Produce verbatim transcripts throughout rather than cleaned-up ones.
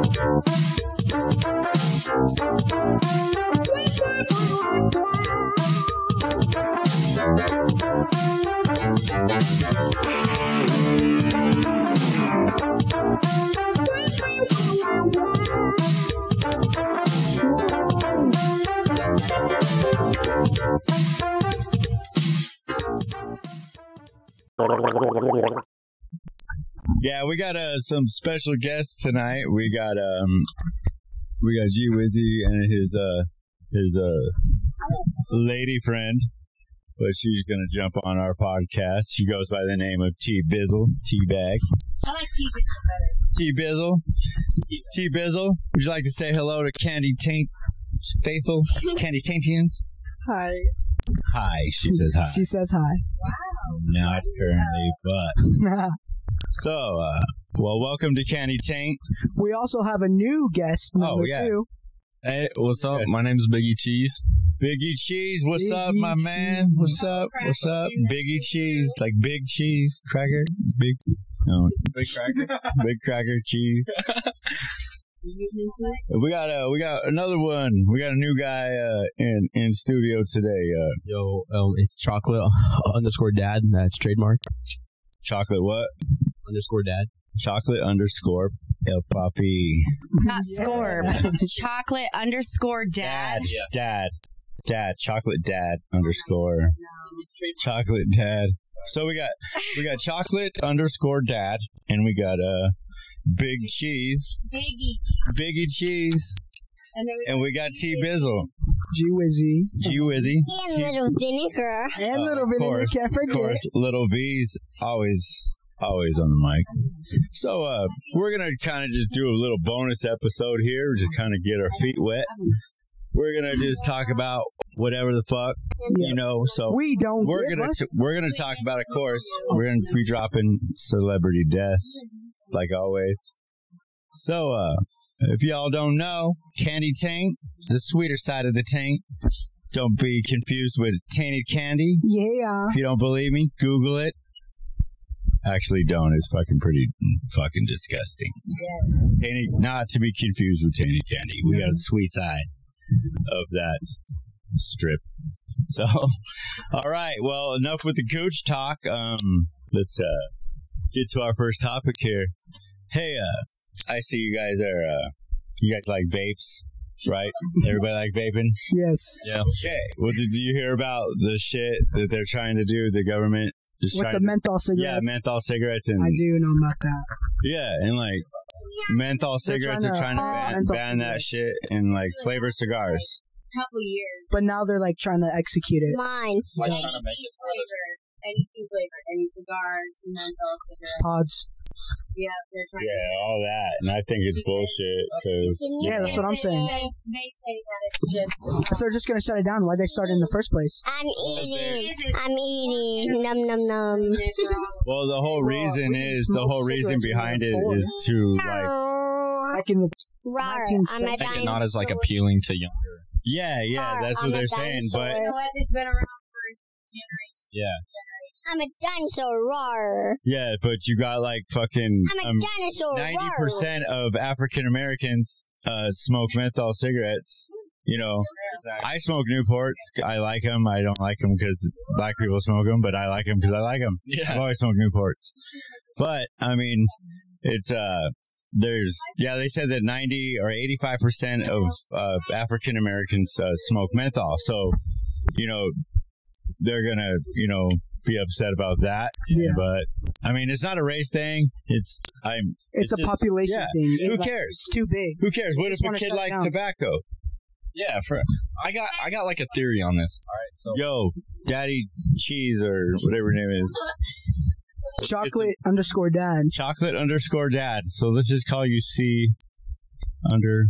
Yeah, we got uh, some special guests tonight. We got um, we got G Wizzy and his uh his uh lady friend, but she's gonna jump on our podcast. She goes by the name of T Bizzle, T Bag. I like T Bizzle better. T Bizzle, T Bizzle. Would you like to say hello to Candy Taint Faithful, Candy Taintians? Hi. Hi, she says hi. She says hi. Wow. Not currently, but. So, uh, well, welcome to Candy Taint. We also have a new guest, number Oh, yeah. two. Hey, what's up? Yes. My name is Biggie Cheese. Biggie Cheese, what's Biggie up, my Cheese. man? What's up? What's up? Biggie Cheese, like big cheese cracker, big, no, Big cracker. big cracker cheese. We got uh, we got another one. We got a new guy uh, in in studio today. Uh, Yo, um, it's chocolate underscore dad. That's trademark. chocolate what? Underscore dad. Chocolate underscore El Papi. Not Scorb. Chocolate underscore dad. Yeah. Dad. Dad. Chocolate dad underscore. Chocolate dad. So we got we got chocolate underscore dad, and we got uh big cheese, Biggie. Biggie cheese, And then we, and we got T Bizzle, G Wizzy. G Wizzy, And little vinegar. And Uh, little of vinegar, course, can't of forget. course, little V's always always on the mic. So uh we're gonna kind of just do a little bonus episode here, just kind of get our feet wet. We're gonna just talk about whatever the fuck, you know. So We don't we're give gonna us- t- we're gonna talk about, of course, we're gonna be dropping celebrity deaths like always. So uh if y'all don't know, Candy Taint, the sweeter side of the taint. Don't be confused with tainted candy. Yeah. If you don't believe me, Google it. Actually, don't. It's fucking pretty fucking disgusting. Tainted, not to be confused with tainted candy. We got the sweet side of that strip. So, all right. Well, enough with the gooch talk. Um, let's uh get to our first topic here. Hey, uh, I see you guys are uh, you guys like vapes, right? Everybody like vaping. Yes. Yeah. Okay. Well, did you hear about the shit that they're trying to do? The government is With trying the to, menthol yeah, cigarettes. menthol cigarettes and I do know about that. yeah, and like menthol They're cigarettes trying are to trying to ban ban, menthol ban that cigarettes. shit and like flavored cigars. couple years. But now they're like trying to execute it. Mine. Like Any trying to make it flavored, anything flavored, any cigars, menthol cigarettes. Pods. Yeah, they're trying. Yeah, all that, and I think it's bullshit because Yeah, that's what I'm saying. They, they say that it's just. If they're just going to shut it down, why'd they start it in the first place? I'm eating. I'm eating. Num num num. well, the whole Well, reason we is the smoked whole reason cigarettes when we behind were it four. is to like Oh, Back in the rawr. nineteen I'm a Make it dinosaur. not as like appealing to younger. yeah, yeah, that's I'm what a they're saying. dinosaur. But You know what? It's been around for generations. yeah, I'm a dinosaur. Rawr. yeah, but you got like fucking I'm a um, dinosaur. ninety Rawr. percent of African Americans uh, smoke menthol cigarettes. You know, I smoke Newports. I like them. I don't like them because black people smoke them, but I like them because I like them. I've Yeah. always smoked Newports. But, I mean, it's, uh, there's, yeah, they said that ninety or eighty-five percent of uh, African Americans uh, smoke menthol. So, you know, they're going to, you know, be upset about that. Yeah. But, I mean, it's not a race thing. It's, I'm, It's, a just- population yeah. thing. Who It, like, cares? It's too big. Who cares? What if Just a wanna kid shut it likes down. tobacco? Yeah. For I got I got like a theory on this. All right. So Yo, Daddy Cheese or whatever her name is. Chocolate underscore dad. Chocolate underscore dad. So let's just call you C under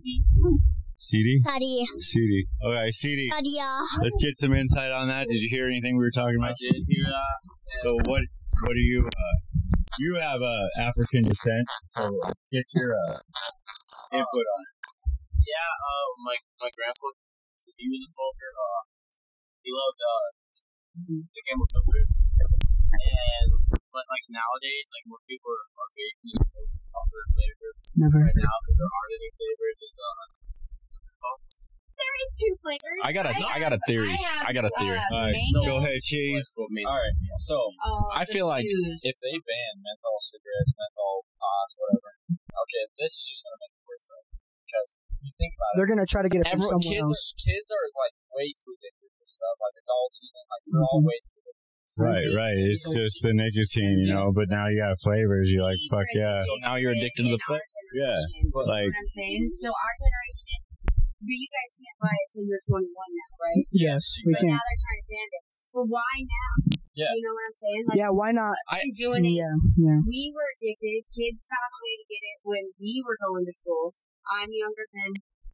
C D? Sadia. C D. Okay, C D. Sadia. Let's get some insight on that. Did you hear anything we were talking I about? did hear that. So what what do you uh you have uh, African descent, so get your uh, input on it. Yeah, uh, my my grandpa, he was a smoker. Uh, he loved uh, the chemical filters, and but like nowadays, like more people are, are vaping most popular flavor. Never. right now, because there aren't any favorites. Is, uh, There is two flavors. I got a, I got a theory. have, I got a theory. Uh, All right, mango. go ahead, cheese. what mean? All right, so Oh, I feel like confused. if they ban menthol cigarettes, menthol pots, whatever, okay, this is just gonna make it worse, though. Because you think about it, They're gonna try to get it from everyone, somewhere kids else. are kids are like way too addicted to stuff, like adults even, like we're all way too addicted. Right, right. It's just the nicotine, you know. But now you got flavors. You're like, fuck yeah. So now you're addicted to the flavor. Yeah, But like- you know what I'm saying? So our generation, but you guys can't buy it till you're twenty-one now, right? Yes, we So can. now they're trying to ban it. But why now? Yeah. You know what I'm saying? Like, Yeah, why not? I- we've been doing it. Yeah, yeah. We were addicted. Kids found a way to get it when we were going to schools. I'm younger than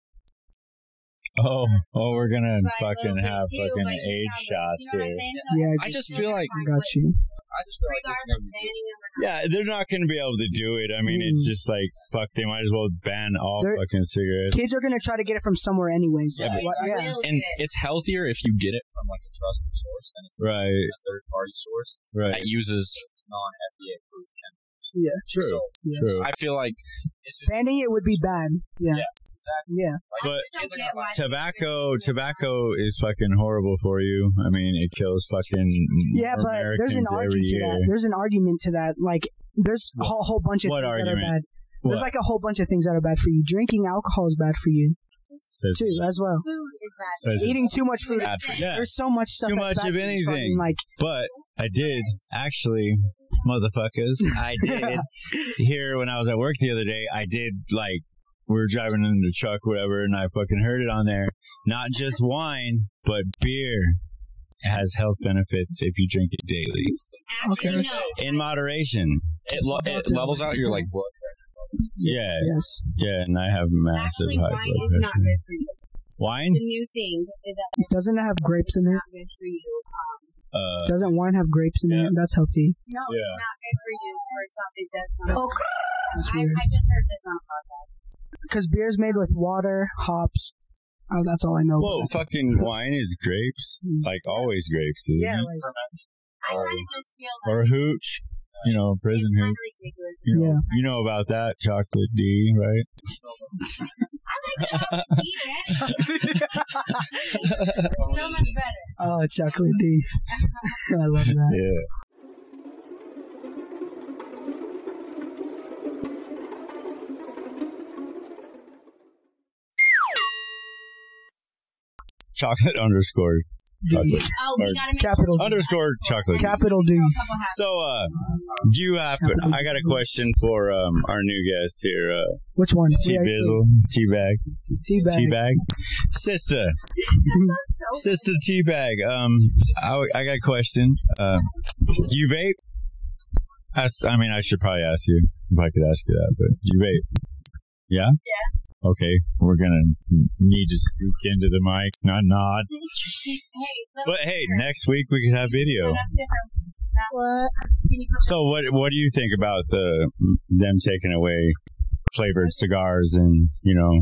Oh, oh, we're gonna by a fucking little bit have too, fucking but you age found ways, shots you know what I'm here. saying? So Yeah, I just they're feel gonna like find got ways, you. I just feel like this is regardless gonna be banning them or not. Yeah, they're not gonna be able to do it. I mean, it's Mm. just like fuck. They might as well ban all They're- fucking cigarettes. Kids are gonna try to get it from somewhere anyways. Yeah, Like, but- what- They yeah. will and get it. it's healthier if you get it from like a trusted source than if you Right, get a third party source right. that uses non F D A approved chemicals. Yeah, True, So yeah. true. I feel like it's just Banning it would be bad. Yeah, Yeah, exactly. yeah. like But- I kids just are don't get gonna why buy Tobacco, tobacco is fucking horrible for you. I mean, it kills fucking Yeah, more but there's an Americans every argument to year. that. There's an argument to that. Like, there's a whole, whole bunch of What things that argument? are bad. There's What? like a whole bunch of things that are bad for you. Drinking alcohol is bad for you Says- too, as well. Food is bad. says it. Eating too much food. bad for you. Yeah, There's so much stuff Too that's much bad of for you. So, I mean, anything. like, but I did actually, motherfuckers. I did here when I was at work the other day. I did like we were driving in the truck, whatever, and I fucking heard it on there. Not just wine, but beer has health benefits if you drink it daily Actually, Okay. no. in moderation. it, lo- it levels out your like blood pressure. Yeah, yes. yeah, and I have massive Actually, high wine blood is not pressure. good for you. Wine? It's a new thing that Doesn't it have grapes in is it? not good for you. Um, Uh, Doesn't wine have grapes in Yeah. it? That's healthy. no, Yeah. it's not good for you. Or something. It does something. That's I, weird. I just heard this on a podcast. Because beer is made with water, hops. Oh, that's all I know. whoa, about fucking wine is grapes, like always grapes, isn't Yeah, it? like, I Or- kind of just feel like Or hooch, you know, prison it's kind hooch. of ridiculous. You know, Yeah. you know about that chocolate D, right? I like chocolate tea, man. So much better. oh, chocolate D. I love that. Yeah. Chocolate underscore chocolate. Oh, we Or gotta make capital sure we underscore have score. chocolate. Capital D. A couple half- So, uh, do you happen? I got a question for um our new guest here, uh, Which one? T Yeah, Bizzle, T Bag, T bag. T Bag, Sister, That sounds so Sister T Bag. Um, I, I got a question. Uh, do you vape? Ask, I mean, I should probably ask you if I could ask you that, but do you vape? Yeah. Yeah. Okay, we're gonna need to speak into the mic, not nod. See, hey, look, But hey, next week we could have video. run up to her. What? Can you come So what what do you think about the them taking away flavored cigars and you know?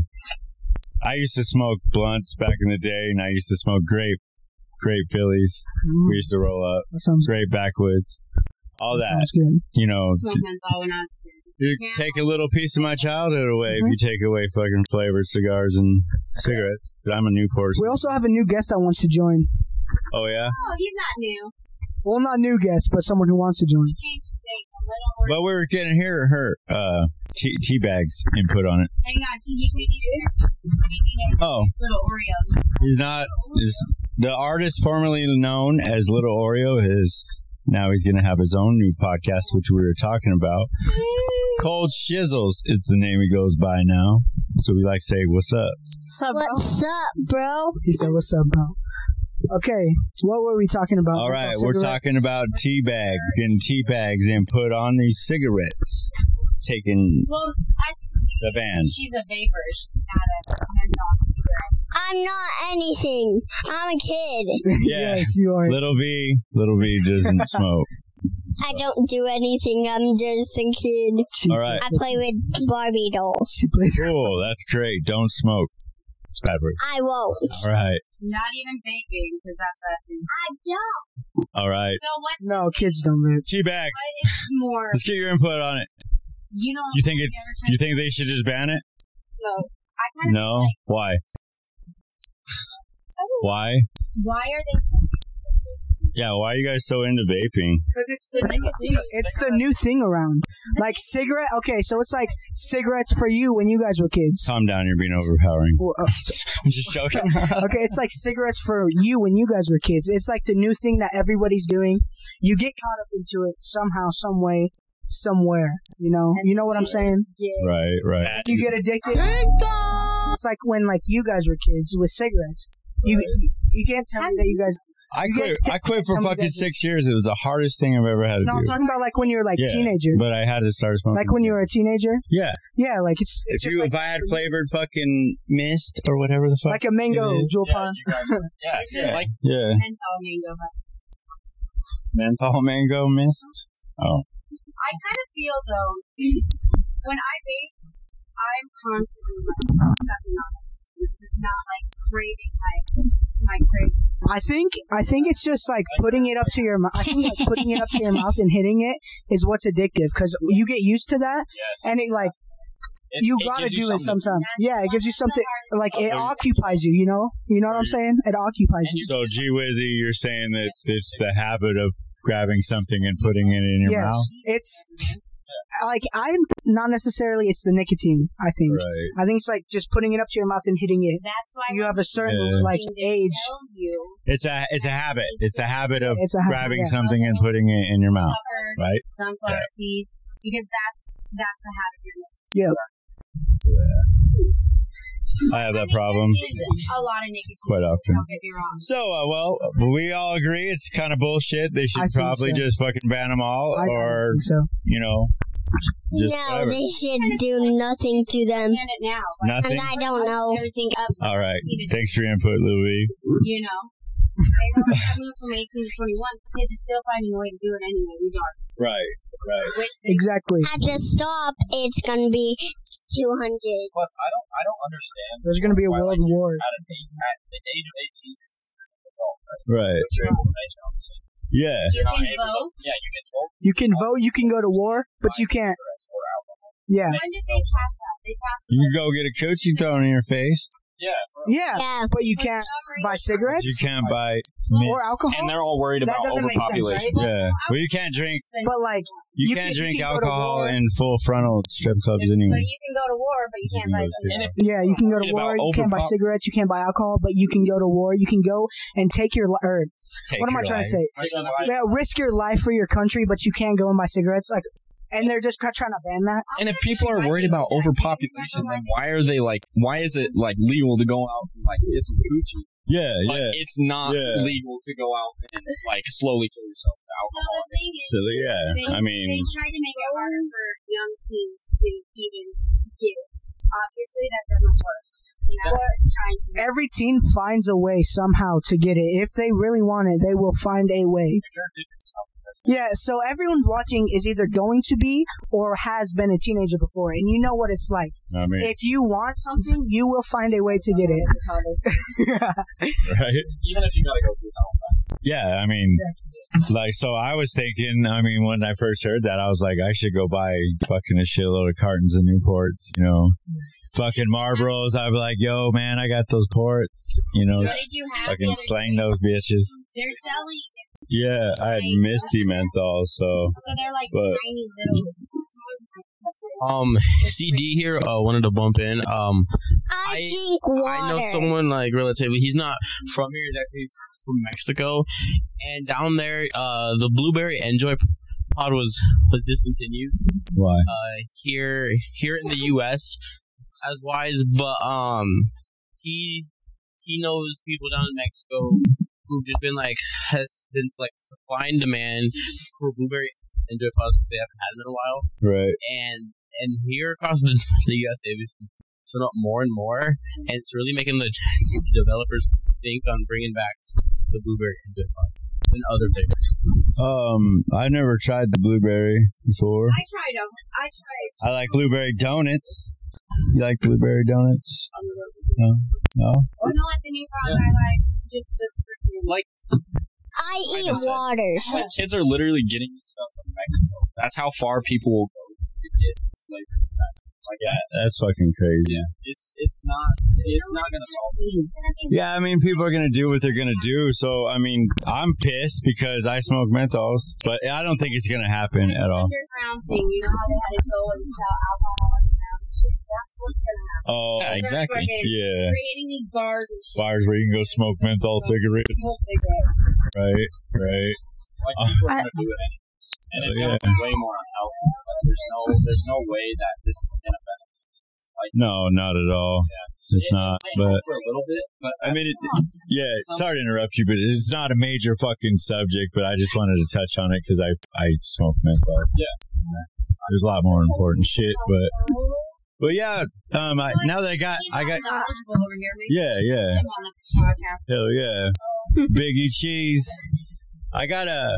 I used to smoke blunts back in the day, and I used to smoke grape grape Phillies. Mm, We used to roll up that sounds, grape backwoods, all that. sounds good. You know, smoke menthol when I was a kid? you take a little piece of my childhood away if you take away fucking flavored cigars and cigarettes. But I'm a new person. We also have a new guest that wants to join. Oh yeah, Oh, he's not new. Well, not new guest, but someone who wants to join. He changed his name from Little Oreo. but we were getting her her uh tea, tea bags input on it. Hang on, he he made these interviews. Oh, It's Little Oreo. he's not. Is the artist formerly known as Little Oreo is now he's going to have his own new podcast, which we were talking about. Cold Shizzles is the name he goes by now. So we like to say, "What's up?" What's up, bro? He said, "What's up, bro?" Okay, what were we talking about? All right, Menthol we're cigarettes? talking about tea bag, getting tea bags and put on these cigarettes, taking Well, as you can see, the ban. she's a vapor. She's not a menthol cigarette. I'm not anything. I'm a kid. Yeah, Yes, you are. little B, little B doesn't smoke. I don't do anything. I'm just a kid. She's- All right, I play with Barbie dolls. She plays. cool. That's great. Don't smoke. It's bad word. I won't. All right, Not even vaping, because that's bad thing. I don't. all right. So what's No, kids don't vape. Tea bag. what is more? Let's get your input on it. You know. You think it's? You think they should just ban it? No. I kind of No. like, Why? Why? why are they so Yeah. Why are you guys so into vaping? Because it's the nicotine? it's the new thing around. Like cigarette. Okay, so it's like cigarettes for you when you guys were kids. Calm down. You're being overpowering. Well, uh, I'm just joking. okay, it's like cigarettes for you when you guys were kids. It's like the new thing that everybody's doing. You get caught up into it somehow, some way, somewhere. You know, you know what I'm saying? Right. Right. You get addicted. It's like when like you guys were kids with cigarettes. You you can't tell me that you guys. I you quit. get I quit for some of fucking that- six years. It was the hardest thing I've ever had to No, I'm do. talking about like when you were like Yeah, teenager. But I had to start smoking. Like when you were a teenager. Yeah. Yeah, like it's. it's If just you, like, if I had flavored fucking mist or whatever the fuck. like a mango it is. jewel Yeah, pond. you guys were, yeah, This it's is- like Yeah. menthol mango. Menthol mango mist. Oh. I kind of feel though, when I vape, I'm constantly like sucking on this because it's not like craving my my craving. I think I think it's just like putting it up to your mouth. I think like putting it up to your mouth and hitting it is what's addictive because you get used to that yes. and it like It's- you it gotta gives you do it something. sometime. Yeah, it gives you something like it Oh, you- occupies you. You know, you know what I'm saying? It occupies you. So, G Wizzy, you're saying that it's, it's the habit of grabbing something and putting it in your Yes, mouth? it's like I'm not necessarily. It's the nicotine. I think. Right. I think it's like just putting it up to your mouth and hitting it. That's why You have a certain Yeah. like they age. tell you It's a it's a habit. It's a habit of It's a habit, grabbing yeah. something and putting it in your mouth. suckers, Right? sunflower Yeah. seeds, because that's that's the habit you're missing. Yeah. I have that I mean, problem there is a lot of nicotine. quite often. Don't get me wrong. So, uh, well, we all agree it's kind of bullshit. They should I think probably so. just fucking ban them all, I or don't think so. you know, just No, whatever. they should do nothing to them. Ban it now. Like, Nothing. And I don't know. everything up. All right. to- Thanks for your input, Louis. You know, and I moved from eighteen to twenty-one. Kids are still finding a way to do it anyway, regardless. Right. Right. Which they Exactly. At the stop, it's gonna be two hundred. Plus, I don't, I don't understand. There's gonna be a why, world like, war. At, an age, at the age of eighteen, you're considered an adult, right? Right. But you're able to make your own decisions. Yeah. You You're not can able vote. To, yeah, you can vote. You can vote. You can go to war, but you buy can't. cigarettes or alcohol. Yeah. When did they pass that? They passed it. You go get a coochie thrown in your face. Yeah. bro. Yeah. Yeah. But you For can't some buy reason- cigarettes You can't buy. or alcohol. And they're all worried That about doesn't make sense, overpopulation. right? Yeah. Well, you can't drink. But like, You, You can't can- drink you can go to alcohol war. in full frontal strip clubs But anyway. you can go to war, but you You can't can buy go to- cigarettes. And if yeah, you can go to Worried about war. You can't buy overpop- cigarettes. You can't buy alcohol, but you can go to war. You can go and take your li- or Take what am I your trying life. to say? Risk your life. Yeah, risk your life for your country, but you can't go and buy cigarettes. Like, and they're just trying to ban that. And if people are worried about overpopulation, then why are they like? Why is it like legal to go out and like get some coochie? Yeah, But yeah. it's not Yeah. legal to go out and like slowly kill yourself with So alcohol. the thing is, So, yeah. they, I mean, they tried to make it harder for young teens to even get it. Obviously, that doesn't work. So now they're just trying to. Every teen finds a way somehow to get it. If they really want it, they will find a way. If you're addicted to something, that's Yeah, so everyone watching is either going to be or has been a teenager before, and you know what it's like. I mean, If you want something, you will find a way to get it. right? even if you gotta go through hell. Yeah, I mean, like, so I was thinking, I mean, when I first heard that, I was like, I should go buy fucking a shitload of cartons of Newports, you know, fucking Marlboros. I'd be like, yo, man, I got those ports, you know, What did you have? the fucking other slang day? those bitches. They're selling. Yeah, I had Misty menthol, so, So they're like But- tiny little. That's it. Um, C D here. Uh, wanted to bump in. Um, I, I- drink water. I know someone like relatively. He's not from here. He's actually from Mexico, and down there, uh, the Blueberry Enjoy pod was was discontinued. why? Uh, here here in the U S as wise, but um, he he knows people down in Mexico who've just been like has been like supply and demand for Blueberry Enjoy pods because they haven't had them in a while. Right. and and here across the, the U S they've shown up more and more, and it's really making the developers think on bringing back the Blueberry Enjoy pod and other flavors. Um, I never tried the blueberry before. I tried them. I tried. I like blueberry donuts. You like blueberry donuts? No? No? Oh no, at the new product, I like just the freaking. Like I eat just said. water. Like kids are literally getting this stuff from Mexico. That's how far people will go to get flavors that. Like Yeah, that's fucking crazy. yeah, it's it's not it's not gonna solve it. Yeah, I mean, people are gonna do what they're gonna do. So, I mean, I'm pissed because I smoke menthols, but I don't think it's gonna happen at all. Underground thing, you know how they had to go and sell alcohol underground and shit? That's what's gonna happen. Oh, Yeah, exactly. They're friggin' yeah. creating these bars and shit. Bars where you can go smoke menthol cigarettes. Real cigarettes. Right, right. Like people are gonna do it anyways, and it's Oh, gonna yeah. be way more unhealthy. Like there's no there's no way that this is gonna benefit. No, not at all. It's It- not. it might help But for a little bit, but I mean, it, yeah. Some- Sorry to interrupt you, but it's not a major fucking subject. But I just wanted to touch on it because I I smoke menthol. Yeah. There's a lot more important shit, but but yeah. Um, I, now that I got He's I not got knowledgeable over here. Maybe yeah yeah. him on the podcast. Hell yeah. Biggie Cheese. I got a.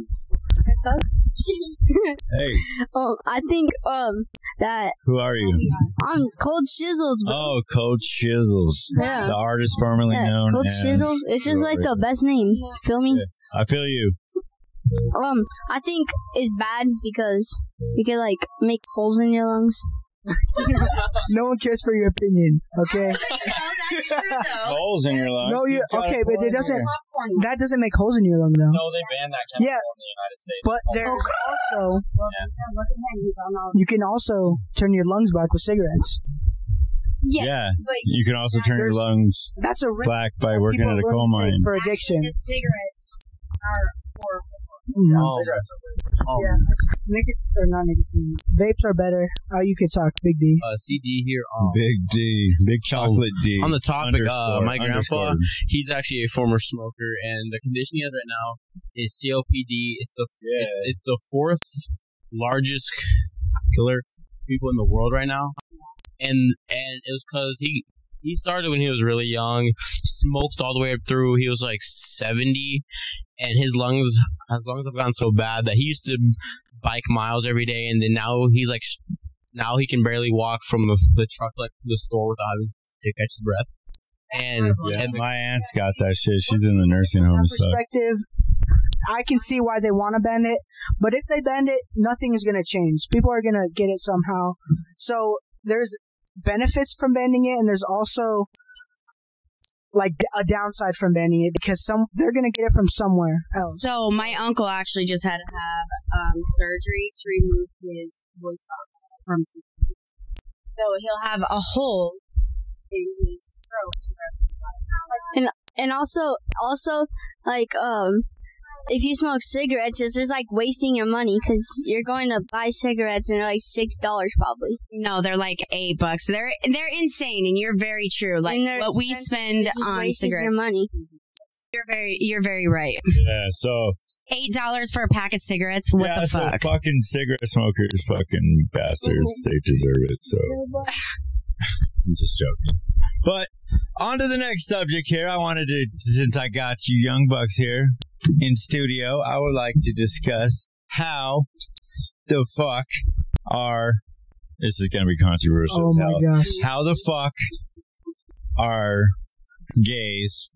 Hey, Oh, I think um that who are you? I'm Cold Shizzles, bro. Oh, Cold Shizzles. Yeah. The artist formerly Yeah, known Cold as. Shizzles. It's just like the best name. Feel me? I feel you. Um, I think it's bad because you can like make holes in your lungs. No one cares for your opinion, okay? No, that's true though. Holes in your lungs. No, you got a okay, but point it doesn't. here. Popcorn. That doesn't make holes in your lung, though. no, they banned that chemical Yeah. in the United States. But It's there's called- also Well, yeah, look at him. He's on all. you can also turn your lungs black with cigarettes. Yeah, Yeah. but You can also turn your There's- lungs That's a risk black by that working people at a are coal willing to mine. take for actually, addiction. the cigarettes are horrible. Mhm. Oh, cigarettes are weird. Um, Yeah, nicotine or not nicotine. Vapes are better. Oh, you could talk, Big D. Uh, C D here. Um, Big D. Big chocolate D. on the topic, uh, Underscore, my grandpa, underscore. he's actually a former smoker, and the condition he has right now is C O P D. It's the it's, Yeah. it's the fourth largest killer people in the world right now, and and it was because he he started when he was really young, smoked all the way up through. He was like seventy, and his lungs his lungs have gotten so bad that he used to bike miles every day, and then now he's like now he can barely walk from the, the truck like to the store without having to catch his breath. And Yeah, and my aunt's got that shit. She's in the nursing home and stuff. Perspective, I can see why they want to ban it, but if they ban it, nothing is going to change. People are going to get it somehow. So there's benefits from banning it, and there's also like a downside from banning it because some they're going to get it from somewhere else. So my uncle actually just had to have um, surgery to remove his voice box from smoking. So he'll have a hole in his throat to rest his life. And also, also, like, um, if you smoke cigarettes, it's just like wasting your money because you're going to buy cigarettes and they're like six dollars probably. No, they're like eight bucks. They're they're insane, and you're very true. Like And they're what we expensive. spend It just on wastes your cigarettes. money. You're very you're very right. Yeah, so. Eight dollars for a pack of cigarettes. What yeah, the so fuck? fucking cigarette smokers, fucking bastards. They deserve it, so. I'm just joking. But on to the next subject here. I wanted to, since I got you young bucks here in studio, I would like to discuss how the fuck are, this is going to be controversial. Oh my how, gosh. how the fuck are gays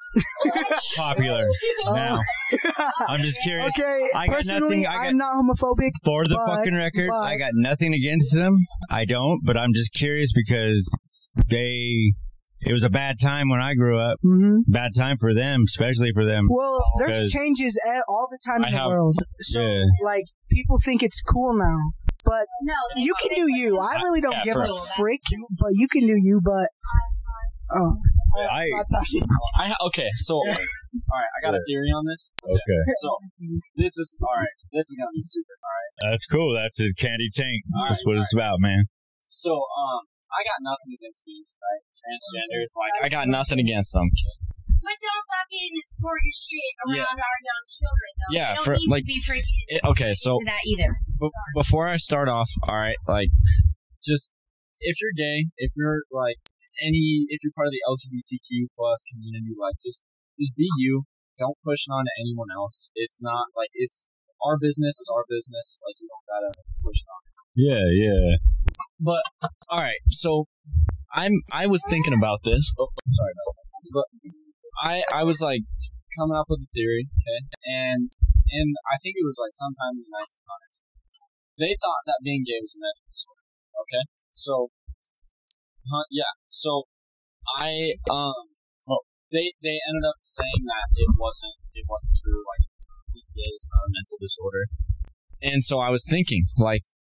popular now? I'm just curious. Okay, I got personally, nothing- I got- I'm not homophobic. For the But- fucking record, but- I got nothing against them. I don't, but I'm just curious because they. It was a bad time when I grew up. hmm Bad time for them, especially for them. Well, there's Because- changes a- all the time I in the have- world. So, Yeah. like, people think it's cool now. But No, you can do you. I really don't Yeah, give for- a frick, but you can do you, but... Oh, I I'm not talking. I ha- okay, so all right, I got a theory on this. okay. So this is all right. This is gonna be super. All right. That's cool. That's his candy tank. All That's right, what it's about, man. So um, I got nothing against these right transgenders. Like I got nothing against them. But don't fucking score your shit around Yeah. our young children, though. Yeah, they don't for, need like- to be freaking It, okay, so into that either. b- before I start off, all right, like just if you're gay, if you're like any, if you're part of the L G B T Q plus community, like just just be you. Don't push it on to anyone else. It's not like it's our business is our business. Like you don't gotta push it on. Yeah, yeah. But all right, so I'm I was thinking about this. Oh, sorry about that. But I I was like coming up with a theory, okay, and and I think it was like sometime in the nineteen hundreds. They thought that being gay was a mental disorder. Okay, so, huh, yeah, so I um, well, they they ended up saying that it wasn't it wasn't true. Like, being gay is not a mental disorder, and so I was thinking, like,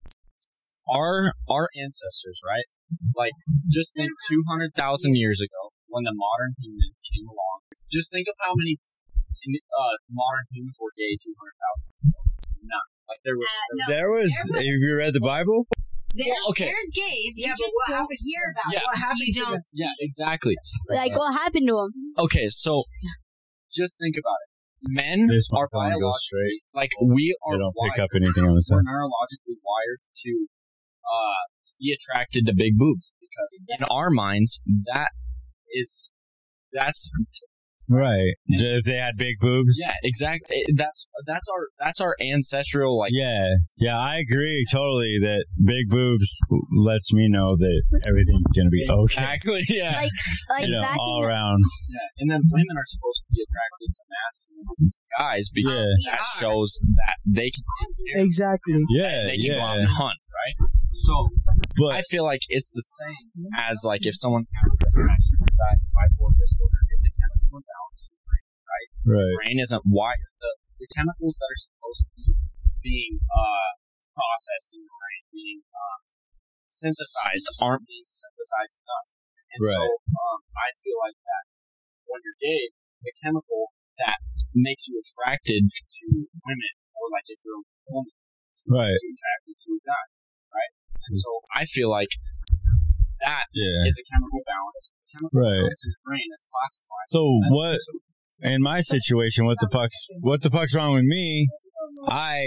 our our ancestors, right? Like, just think two hundred thousand years ago when the modern human came along. Just think of how many uh, modern humans were gay two hundred thousand years ago. None. Like, there was. There was. Have you read the Bible? There, Well, okay. There's gays. You Yeah, but just what don't happened to hear them? about Yeah. it. What happened You to don't them? Yeah, exactly. Like, what happened to him? Okay, so just think about it. Men This are one goes biologically, like, we are They don't pick wired, up anything on the we're side. neurologically wired to uh, be attracted to big boobs because in our minds, that is, that's, Right. If they had big boobs. yeah, exactly. That's, that's our, that's our ancestral, like, Yeah, yeah, I agree totally that big boobs lets me know that everything's gonna be okay. exactly, yeah. Like, like You know, back all in the, around. yeah. And then women are supposed to be attracted to masculine guys because Yeah. that shows that they can take care of Exactly. Yeah, they can go out yeah. and hunt, right? So I But feel like it's the same as like if someone has depression, anxiety, bipolar disorder, it's a chemical imbalance in the brain, right? The right, brain isn't wired. The, the chemicals that are supposed to be being uh, processed in the brain, being um, synthesized, aren't being synthesized enough. And so Right. um, I feel like that when you're gay, the chemical that makes you attracted to women, or like if you're a woman, right, makes you attracted to a guy, right? And so I feel like that yeah. is a chemical balance. Chemical Right. balance in the brain is classified. So as mental what? disorder. In my situation, what the fuck's what the fuck's wrong with me? I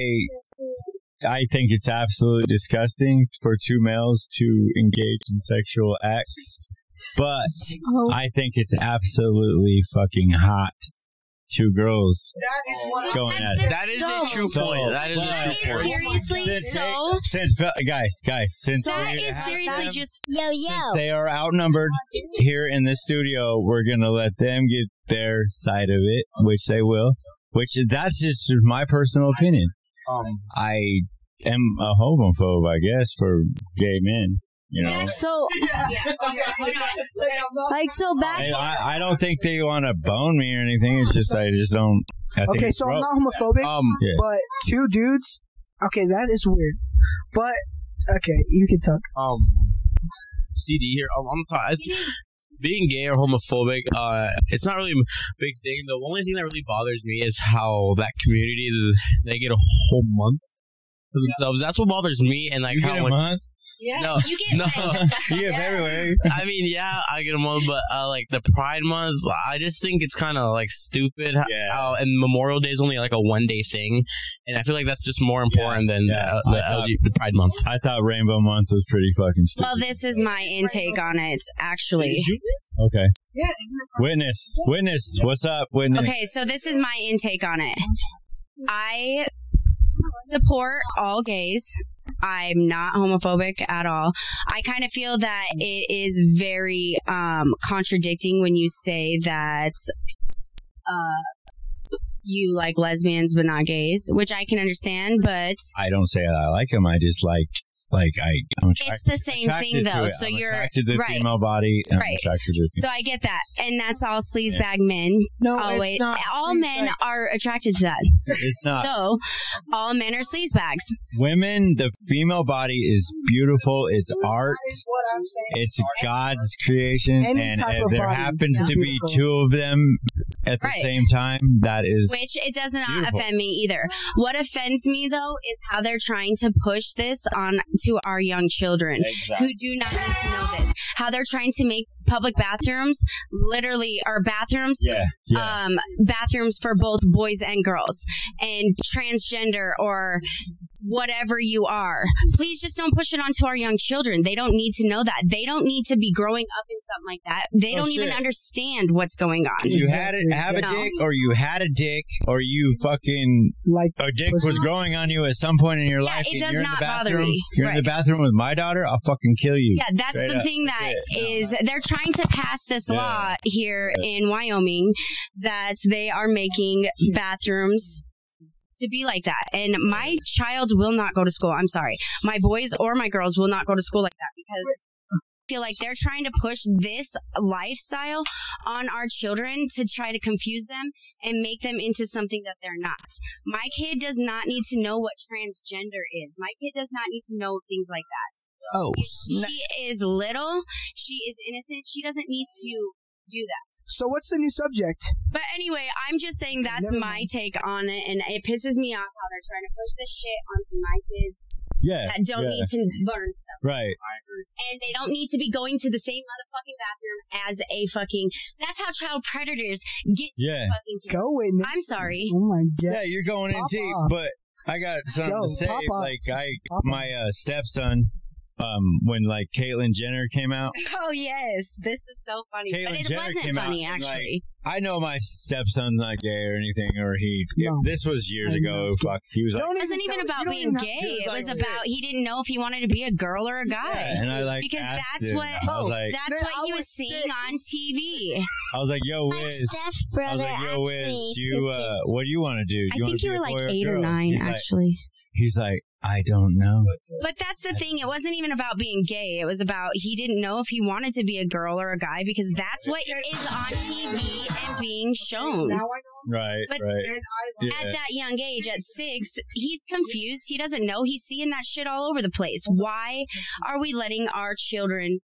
I think it's absolutely disgusting for two males to engage in sexual acts, but oh, I think it's absolutely fucking hot. Two girls That is what going at That's it. That is So- a true So- point. That is a but- true point. Seriously, Since, so since guys, guys, since that we is have seriously them- just yo, since yo. they are outnumbered here in the studio, we're gonna let them get their side of it, which they will. Which that's just my personal opinion. Um, I am a homophobe, I guess, for gay men. You know, So, like, so back. and I, I don't think they want to bone me or anything. It's just I just don't. I think Okay, it's so I'm gross. not homophobic, Um, Yeah. but two dudes. Okay, that is weird. But okay, you can talk. um, C D here. Um, I'm sorry. It's- Being gay or homophobic, uh, it's not really a big thing. The only thing that really bothers me is how that community, they get a whole month for themselves. That's what bothers me. And like You how get a when- month. yeah. No, you get no. You get February. I mean, yeah, I get a month, but uh, like the Pride Month, I just think it's kind of like stupid. how- Yeah. How, and Memorial Day is only like a one day thing, and I feel like that's just more important than yeah. uh, the, I L G, the Pride Month. I thought Rainbow Month was pretty fucking stupid. Well, this is my intake on it, actually. Okay. Yeah, isn't it? Witness. Witness. What's up, Witness? Okay, so this is my intake on it. I support all gays. I'm not homophobic at all. I kind of feel that it is very um, contradicting when you say that uh, you like lesbians but not gays, which I can understand, but I don't say that I like them. I just like, like I. I'm attract- it's the same attracted thing to though. it. So I'm you're attracted to the right. female body. And I'm Right. attracted to. The So I get that, and that's all sleazebag men. No, Always, it's not. all Sleaze men bag. are attracted to that. It's not. So all men are sleazebags. Women, the female body is beautiful. It's art. That is what I'm saying. It's God's creation, Any and type uh, of there body happens is to be beautiful. two of them at the Right. same time. That is Which it does not Beautiful. offend me either. What offends me though is how they're trying to push this on to our young children exactly. who do not need to know this. How they're trying to make public bathrooms literally are bathrooms. yeah, yeah. Um, bathrooms for both boys and girls, and transgender or whatever you are. Please just don't push it onto our young children. They don't need to know that. They don't need to be growing up in something like that. They Oh, don't even shit. understand what's going on. You had it, have a No. dick, or you had a dick, or you fucking Like, a dick Pussy. was growing on you at some point in your Yeah, life. it and does you're not in the bother bathroom, me. You're in the Right. bathroom with my daughter. I'll fucking kill you. Yeah, that's Straight the up. thing that Yeah. is they're trying to pass this Yeah. law here in Wyoming that they are making bathrooms to be like that. And my child will not go to school. I'm sorry. My boys or my girls will not go to school like that because I feel like they're trying to push this lifestyle on our children to try to confuse them and make them into something that they're not. My kid does not need to know what transgender is. My kid does not need to know things like that. Oh, she is little. She is innocent. She doesn't need to do that. So what's the new subject? But anyway, I'm just saying that's Never my mind. take on it, and it pisses me off how they're trying to push this shit onto my kids yeah. that don't yeah. need to learn stuff. Right. And they don't need to be going to the same motherfucking bathroom as a fucking... That's how child predators get to Yeah. fucking kids. Go in. I'm sorry. Oh my god. Yeah, you're going in Papa. deep, but I got something Go, to say. Papa. Like I, Papa. my uh, stepson, um, when like Caitlyn Jenner came out, Oh, yes. This is so funny. Caitlyn but it Jenner wasn't came out funny, and, like, actually. I know my stepson's not gay or anything, or he. No. This was years I ago. know. Fuck, he was like, Don't It wasn't even even tell- about you don't being even have- gay. He was It like was six. about he didn't know if he wanted to be a girl or a guy. yeah, and I like Because asked that's him. what- I was like, That's Man, what I he was was seeing six. on T V. I was like, yo, My Wiz. step I was brother like, yo, Wiz, actually do you, uh, what do you want to do? Do I you wanna think you be were a like boy eight or girl? nine, He's like- actually. He's like, I don't know. But that's the thing. It wasn't even about being gay. It was about he didn't know if he wanted to be a girl or a guy because that's what is on T V and being shown. Now I know. Right, But- right. And I Yeah. At that young age, at six, he's confused. He doesn't know. He's seeing that shit all over the place. Why are we letting our children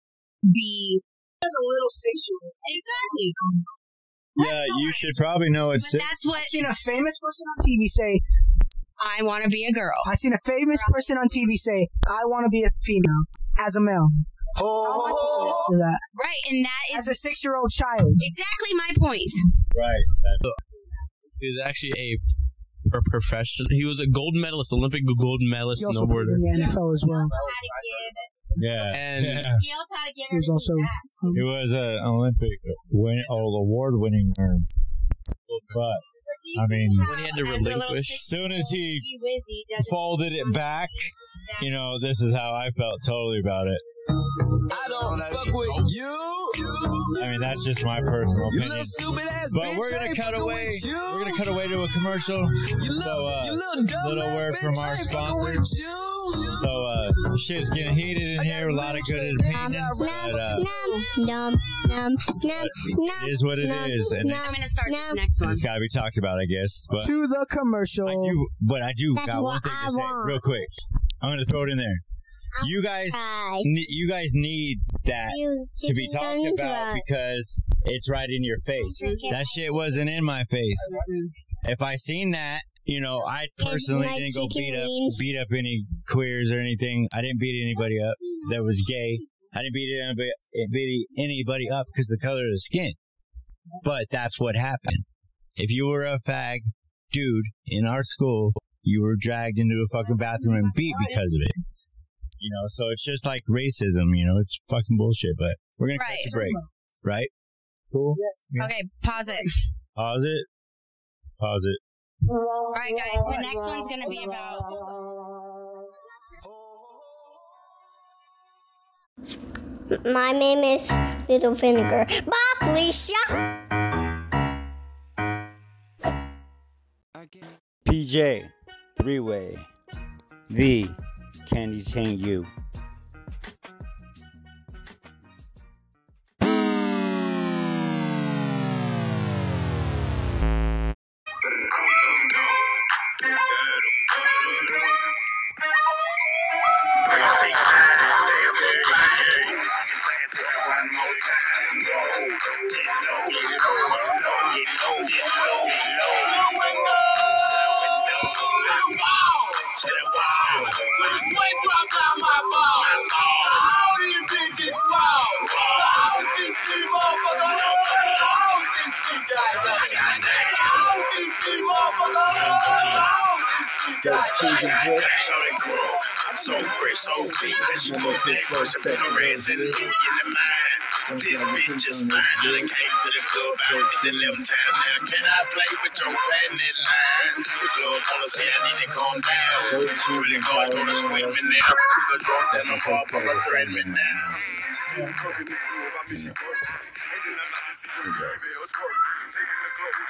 be... as a little six-year-old. Exactly. Yeah, you should probably know it's. But that's what I've seen a famous person on T V say, I want to be a girl. I've seen a famous person on T V say, I want to be a female as a male. How am I supposed to react to that? Right, and that As is a six-year-old child. exactly my point. Right. He was actually a, a professional. He was a gold medalist, Olympic gold medalist He also played snowboarder. in the N F L as well. How to give, Yeah. And- yeah. he also had to give He was everything also- back. He was an Olympic win, oh, award-winning nerd. But I mean, When he had to As a little relinquish. as soon as he Wee Wizzy doesn't folded it back, you know, this is how I felt totally about it. I don't fuck with you. I mean, that's just my personal You opinion. little stupid ass But bitch. we're I gonna ain't cut fucking away. with you. We're gonna cut away to a commercial. You little, So, uh, you little dumb little ass word bitch. from I our ain't fucking sponsor. with you. So, uh, shit's getting heated in I got here. A lot of good real opinions. trends. But, uh, Num, num, num, num, it is what it num, is, and num, I'm going to start this num. next one. it's got to be talked about, I guess. But To the commercial. I do, but I do That's got one what thing I to say, want. real quick. I'm gonna throw it in there. You guys, Guys, ne- you guys need that you to be chicken talked gun about drop. because it's right in your face. That shit wasn't in my face. If I seen that, you know, I personally like didn't go chicken beat up wings. beat up any queers or anything. I didn't beat anybody up that was gay. I didn't beat anybody, beat anybody up because of the color of the skin. But that's what happened. If you were a fag dude in our school, you were dragged into a fucking bathroom and beat because of it. You know, so it's just like racism, you know, it's fucking bullshit, but we're gonna Right. take a break. Right? Cool? Yeah. Okay, pause it. Pause it. Pause it. All right, guys. The next one's going to be about... My name is Little Vinegar. Bye, Felicia. P J, three-way, the Candy Chain U. So fresh, so clean, that you put that push up in the resin in the mind. This bitch is fine. I done came to the club, I done did the left time. Now can I play with your bandit line? The club wanna say I need to calm down. Really hard, gonna sweat me now. You go drop that on top, I'm gonna thread me now.